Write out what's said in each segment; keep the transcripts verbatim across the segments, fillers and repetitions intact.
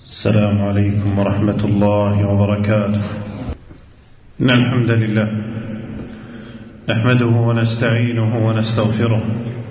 السلام عليكم ورحمة الله وبركاته. إن الحمد لله نحمده ونستعينه ونستغفره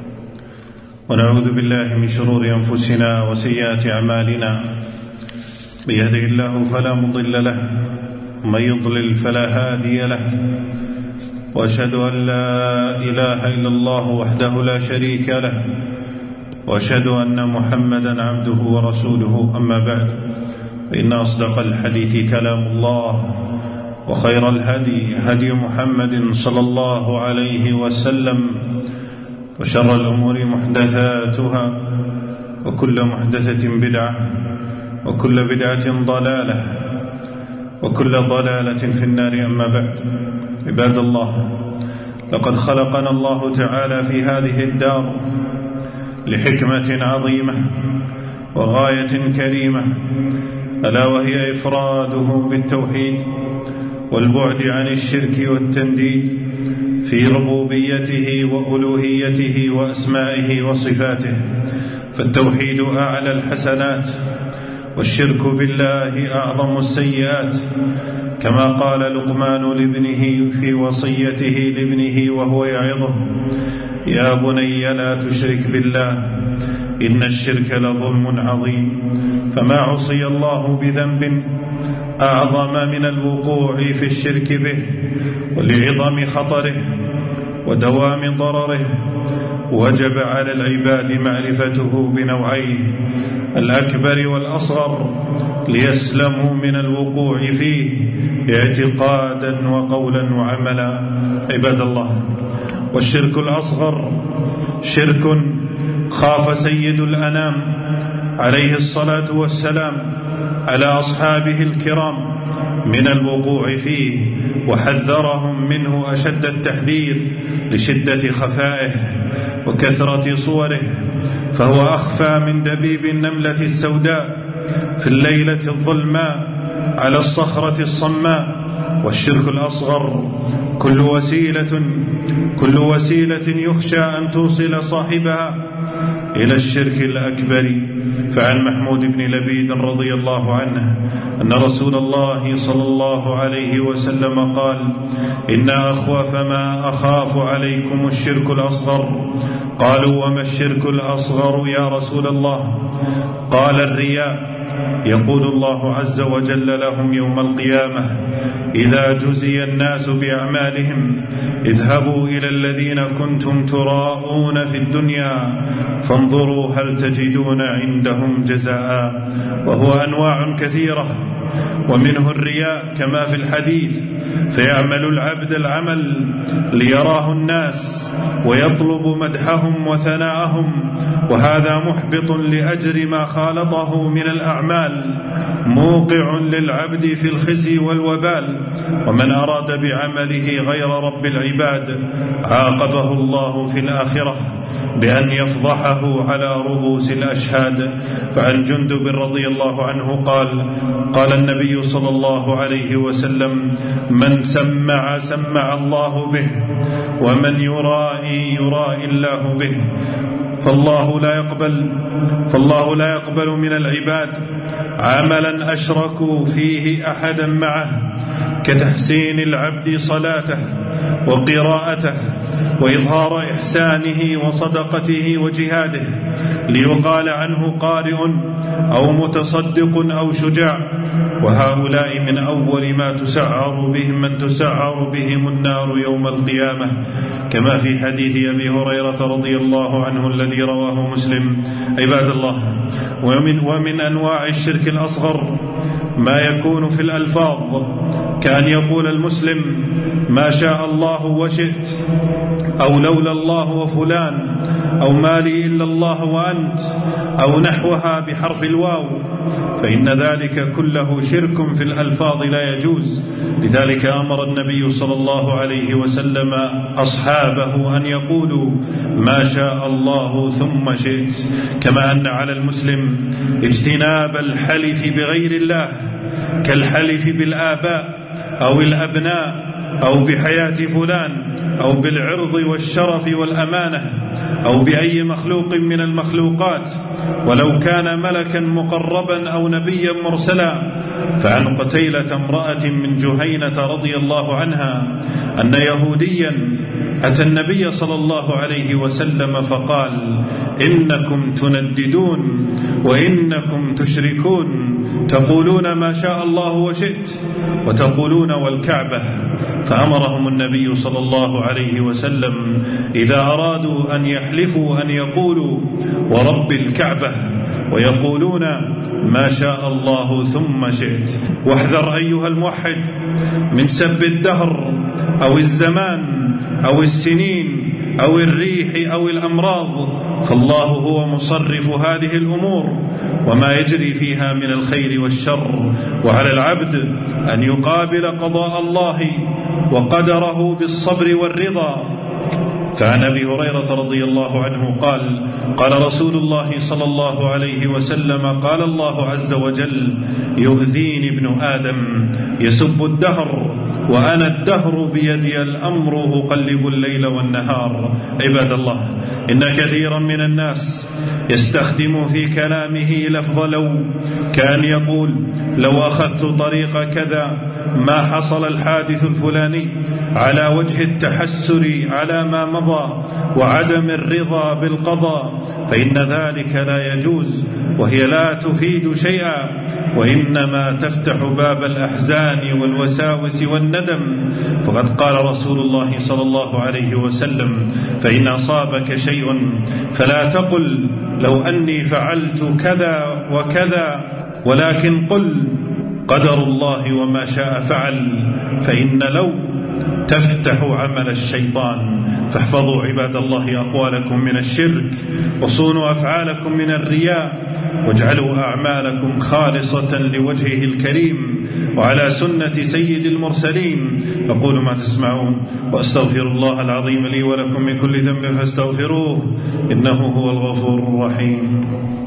ونعوذ بالله من شرور أنفسنا وسيئات أعمالنا. من يهده الله فلا مضل له ومن يضلل فلا هادي له، وأشهد أن لا إله إلا الله وحده لا شريك له، وأشهد أن محمدا عبده ورسوله. أما بعد، فإن أصدق الحديث كلام الله، وخير الهدي هدي محمد صلى الله عليه وسلم، وشر الأمور محدثاتها، وكل محدثة بدعة، وكل بدعة ضلالة، وكل ضلالة في النار. أما بعد، عباد الله، لقد خلقنا الله تعالى في هذه الدار لحكمة عظيمة وغاية كريمة، ألا وهي إفراده بالتوحيد والبعد عن الشرك والتنديد في ربوبيته وألوهيته وأسمائه وصفاته. فالتوحيد أعلى الحسنات، والشرك بالله أعظم السيئات، كما قال لقمان لابنه في وصيته لابنه وهو يعظه: يا بني لا تشرك بالله إن الشرك لظلم عظيم. فما عصي الله بذنب أعظم من الوقوع في الشرك به، ولعظم خطره ودوام ضرره وجب على العباد معرفته بنوعيه الأكبر والأصغر ليسلموا من الوقوع فيه اعتقادا وقولا وعملا. عباد الله، والشرك الأصغر شرك خاف سيد الأنام عليه الصلاة والسلام على أصحابه الكرام من الوقوع فيه، وحذرهم منه أشد التحذير لشدة خفائه وكثرة صوره، فهو أخفى من دبيب النملة السوداء في الليلة الظلماء على الصخرة الصماء. والشرك الأصغر كل وسيلة كل وسيلة يخشى أن توصل صاحبها إلى الشرك الأكبر. فعن محمود بن لبيد رضي الله عنه أن رسول الله صلى الله عليه وسلم قال: إن أخوف ما أخاف عليكم الشرك الأصغر. قالوا: وما الشرك الأصغر يا رسول الله؟ قال: الرياء. يقول الله عز وجل لهم يوم القيامة: إذا جزي الناس بأعمالهم اذهبوا إلى الذين كنتم تراءون في الدنيا فانظروا هل تجدون عندهم جزاء. وهو أنواع كثيرة، ومنه الرياء كما في الحديث: فيعمل العبد العمل ليراه الناس ويطلب مدحهم وثناءهم، وهذا محبط لأجر ما خالطه من الأعمال، موقع للعبد في الخزي والوبال. ومن أراد بعمله غير رب العباد عاقبه الله في الآخرة بأن يفضحه على رؤوس الأشهاد. فعن جندب رضي الله عنه قال: قال النبي صلى الله عليه وسلم: من سمع سمع الله به، ومن يرائي يرائي الله به. فالله لا يقبل فالله لا يقبل من العباد عملا أشركوا فيه أحدا معه، كتحسين العبد صلاته وقراءته وإظهار إحسانه وصدقته وجهاده ليقال عنه قارئ أو متصدق أو شجاع. وهؤلاء من أول ما تسعر بهم من تسعر بهم النار يوم القيامة، كما في حديث أبي هريرة رضي الله عنه الذي رواه مسلم. عباد الله، ومن, ومن أنواع الشرك الأصغر ما يكون في الألفاظ، كأن يقول المسلم: ما شاء الله وشئت، أو لولا الله وفلان، أو ما لي إلا الله وأنت، أو نحوها بحرف الواو، فإن ذلك كله شرك في الألفاظ لا يجوز. لذلك أمر النبي صلى الله عليه وسلم أصحابه أن يقولوا: ما شاء الله ثم شئت. كما أن على المسلم اجتناب الحلف بغير الله، كالحلف بالآباء أو الأبناء أو بحياة فلان، أو بالعرض والشرف والأمانة أو بأي مخلوق من المخلوقات، ولو كان ملكا مقربا أو نبيا مرسلا. فعن قتيلة امرأة من جهينة رضي الله عنها أن يهوديا أتى النبي صلى الله عليه وسلم فقال: إنكم تنددون وإنكم تشركون، تقولون ما شاء الله وشئت وتقولون والكعبة. فأمرهم النبي صلى الله عليه وسلم إذا أرادوا أن يحلفوا أن يقولوا ورب الكعبة ويقولون ما شاء الله ثم شئت. واحذر أيها الموحد من سب الدهر أو الزمان أو السنين أو الريح أو الأمراض، فالله هو مصرف هذه الأمور وما يجري فيها من الخير والشر، وعلى العبد أن يقابل قضاء الله وقدره بالصبر والرضا. فعن أبي هريرة رضي الله عنه قال: قال رسول الله صلى الله عليه وسلم: قال الله عز وجل: يؤذيني ابن آدم يسب الدهر وأنا الدهر بيدي الأمر أقلب الليل والنهار. عباد الله، إن كثيرا من الناس يستخدم في كلامه لفظ لو، كان يقول: لو أخذت طريق كذا ما حصل الحادث الفلاني، على وجه التحسر على ما مضى وعدم الرضا بالقضاء، فإن ذلك لا يجوز، وهي لا تفيد شيئا، وإنما تفتح باب الأحزان والوساوس والندم. فقد قال رسول الله صلى الله عليه وسلم: فإن أصابك شيء فلا تقل لو أني فعلت كذا وكذا، ولكن قل قدر الله وما شاء فعل، فإن لو تفتح عمل الشيطان. فاحفظوا عباد الله أقوالكم من الشرك، وصونوا أفعالكم من الرياء، واجعلوا أعمالكم خالصة لوجهه الكريم وعلى سنة سيد المرسلين. أقول ما تسمعون وأستغفر الله العظيم لي ولكم من كل ذنب فاستغفروه، إنه هو الغفور الرحيم.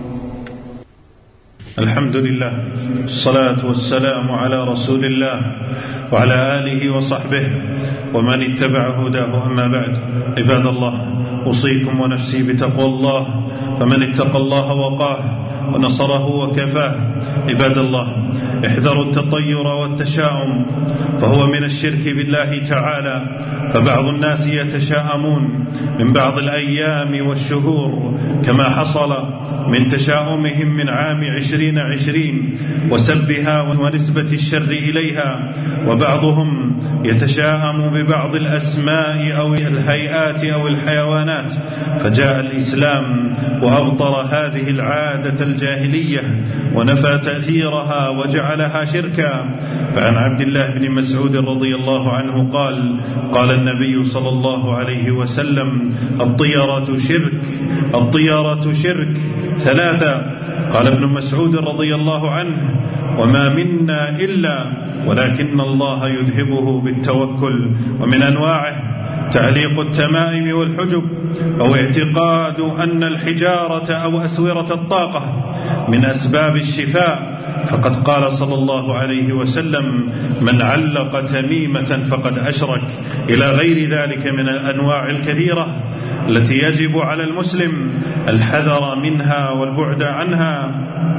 الحمد لله، الصلاة والسلام على رسول الله وعلى آله وصحبه ومن اتبع هداه، أما بعد. عباد الله، أوصيكم ونفسي بتقوى الله، فمن اتقى الله وقاه ونصره وكفاه. عباد الله، احذروا التطير والتشاؤم، فهو من الشرك بالله تعالى. فبعض الناس يتشاءمون من بعض الأيام والشهور، كما حصل من تشاؤمهم من عام عشرين عشرين وسبها ونسبة الشر إليها. وبعضهم يتشاءم ببعض الأسماء أو الهيئات أو الحيوانات، فجاء الإسلام وأبطل هذه العادة الجاهلية ونفى تأثيرها وجعلها شركا. فعن عبد الله بن مسعود رضي الله عنه قال: قال النبي صلى الله عليه وسلم: الطيرة شرك، الطيرة شرك ثلاثة. قال ابن مسعود رضي الله عنه: وما منا إلا ولكن الله يذهبه بالتوكل. ومن أنواعه تعليق التمائم والحجب، أو اعتقاد أن الحجارة أو أسورة الطاقة من أسباب الشفاء. فقد قال صلى الله عليه وسلم: من علق تميمة فقد أشرك، إلى غير ذلك من الأنواع الكثيرة التي يجب على المسلم الحذر منها والبعد عنها،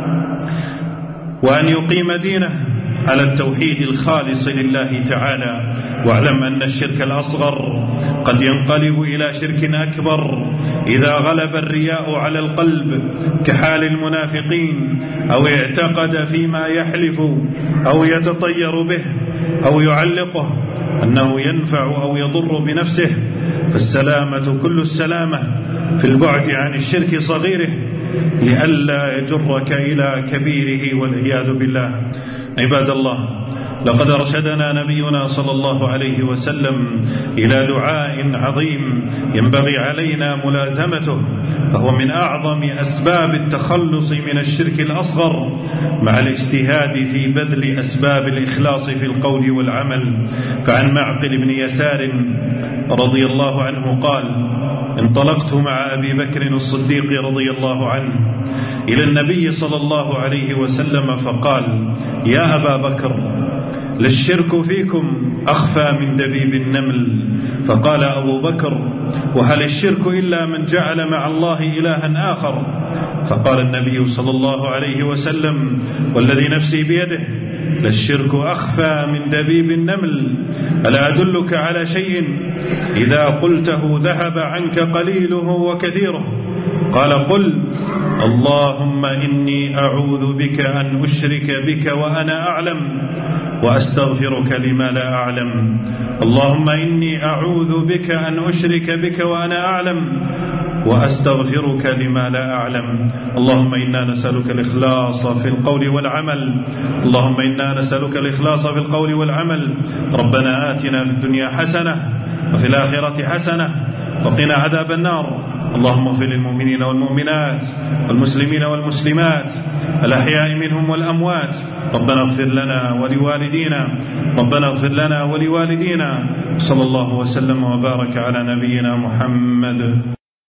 وأن يقيم دينه على التوحيد الخالص لله تعالى. واعلم أن الشرك الأصغر قد ينقلب إلى شرك أكبر إذا غلب الرياء على القلب، كحال المنافقين، أو اعتقد فيما يحلف أو يتطير به أو يعلقه أنه ينفع أو يضر بنفسه. فالسلامة كل السلامة في البعد عن الشرك صغيره، لئلا يجرك إلى كبيره والعياذ بالله. عباد الله، لقد أرشدنا نبينا صلى الله عليه وسلم إلى دعاء عظيم ينبغي علينا ملازمته، فهو من أعظم أسباب التخلص من الشرك الأصغر، مع الاجتهاد في بذل أسباب الإخلاص في القول والعمل. فعن معقل بن يسار رضي الله عنه قال: انطلقت مع أبي بكر الصديق رضي الله عنه إلى النبي صلى الله عليه وسلم فقال: يا أبا بكر، للشرك فيكم أخفى من دبيب النمل. فقال أبو بكر: وهل الشرك إلا من جعل مع الله إلها آخر؟ فقال النبي صلى الله عليه وسلم: والذي نفسي بيده، للشرك أخفى من دبيب النمل. ألا أدلك على شيء إذا قلته ذهب عنك قليله وكثيره؟ قال: قل. اللهم إني أعوذ بك أن أشرك بك وأنا أعلم، وأستغفرك لما لا أعلم. اللهم إني أعوذ بك أن أشرك بك وأنا أعلم، وأستغفرك لما لا أعلم. اللهم إنا نسألك الإخلاص في القول والعمل. اللهم إنا نسألك الإخلاص في القول والعمل. ربنا آتنا في الدنيا حسنة وفي الآخرة حسنة وقنا عذاب النار. اللهم اغفر للمؤمنين والمؤمنات والمسلمين والمسلمات الأحياء منهم والأموات. ربنا اغفر لنا ولوالدينا ربنا اغفر لنا ولوالدينا. صلى الله وسلم وبارك على نبينا محمد.